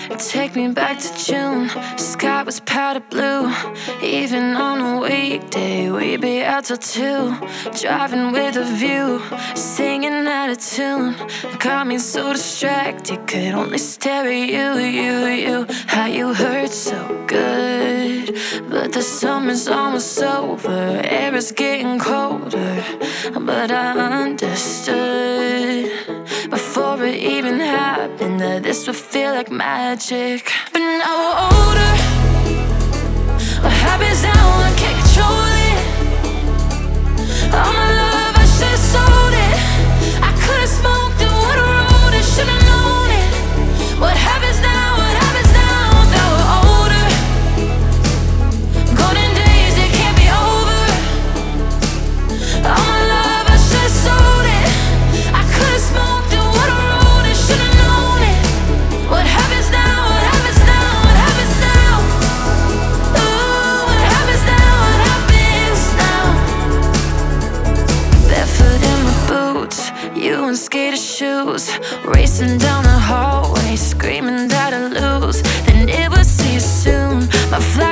Take me back to June, sky was powder blue. Even on a weekday, we'd be out till 2, driving with a view, singing out of tune. Got me so distracted, could only stare at you. How you hurt so good, but the summer's almost over. Air is getting colder, but I understood before it even happened that this would feel like magic. But now we're older, what happens now I can't control it. All my love I should've sold it. I could've smoked and would've rolled it, should've known it. What happens now, what happens now? That we're older, golden days, they can't be over. All my love I should've sold it. I could've smoked and would've rolled it, should've known it. What happens now, what happens now, what happens now? Ooh, what happens now, what happens now? Barefoot in my boots, you in skater shoes, racing down the hallway, screaming that I lose. Then it would see you soon. My